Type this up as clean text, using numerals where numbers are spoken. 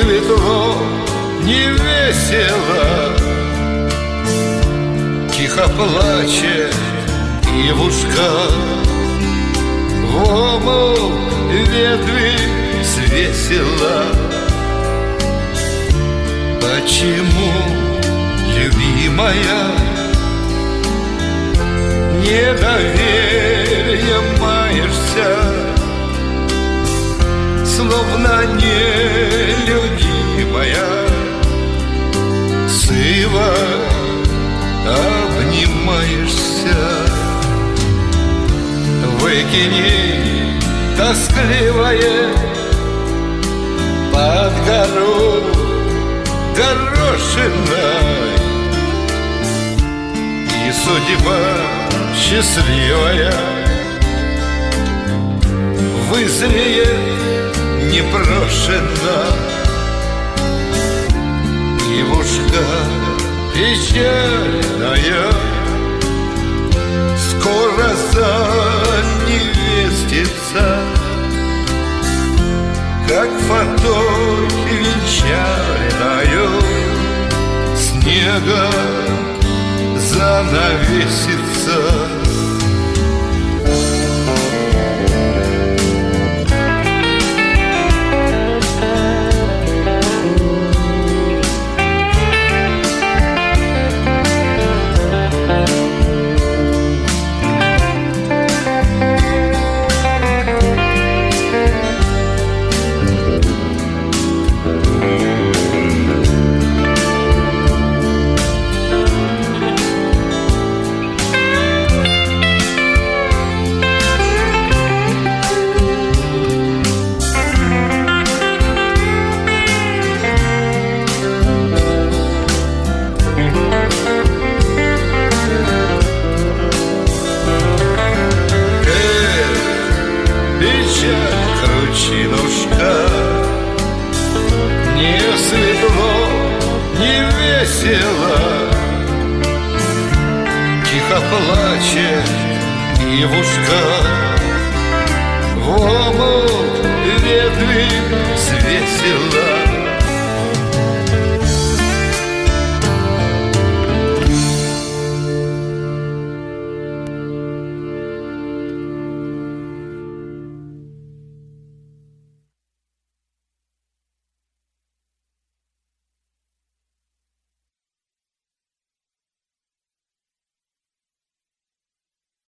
светло, не весело. Тихо плачет ивушка, в омут ветви свесила. Почему, любимая, недоверием маешься, словно нелюдимая? Сыво обнимаешься. Выкини тоскливое под гору горошиной, и судьба счастливая вызреет непрошенно. Ивушка печальная скоро заневестится, как фаток венчальною снега занавесится. Кручинушка, не светло, не весело. Тихо плачет ивушка, в омут ветви свесила.